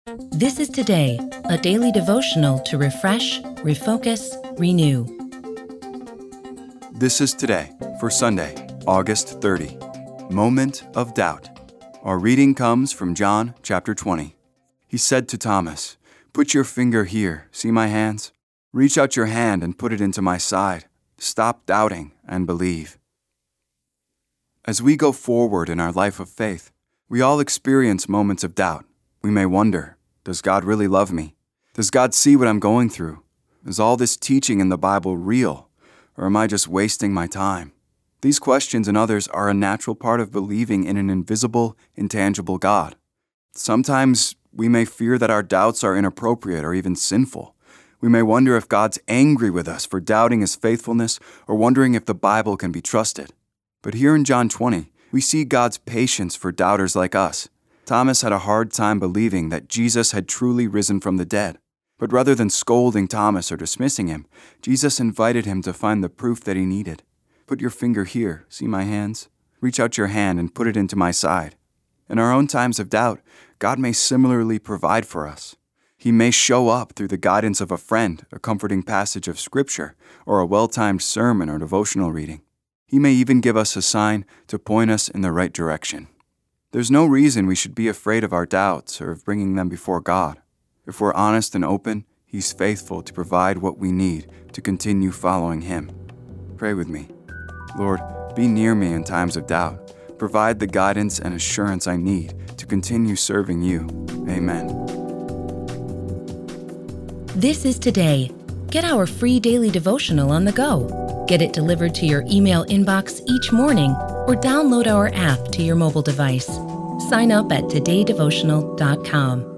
This is Today, a daily devotional to refresh, refocus, renew. This is Today for Sunday, August 30. Moment of Doubt. Our reading comes from John chapter 20. He said to Thomas, "Put your finger here, see my hands? Reach out your hand and put it into my side. Stop doubting and believe." As we go forward in our life of faith, we all experience moments of doubt. We may wonder, does God really love me? Does God see what I'm going through? Is all this teaching in the Bible real? Or am I just wasting my time? These questions and others are a natural part of believing in an invisible, intangible God. Sometimes we may fear that our doubts are inappropriate or even sinful. We may wonder if God's angry with us for doubting His faithfulness or wondering if the Bible can be trusted. But here in John 20, we see God's patience for doubters like us. Thomas had a hard time believing that Jesus had truly risen from the dead. But rather than scolding Thomas or dismissing him, Jesus invited him to find the proof that he needed. "Put your finger here, see my hands? Reach out your hand and put it into my side." In our own times of doubt, God may similarly provide for us. He may show up through the guidance of a friend, a comforting passage of Scripture, or a well-timed sermon or devotional reading. He may even give us a sign to point us in the right direction. There's no reason we should be afraid of our doubts or of bringing them before God. If we're honest and open, He's faithful to provide what we need to continue following Him. Pray with me. Lord, be near me in times of doubt. Provide the guidance and assurance I need to continue serving You. Amen. This is Today. Get our free daily devotional on the go. Get it delivered to your email inbox each morning or download our app to your mobile device. Sign up at todaydevotional.com.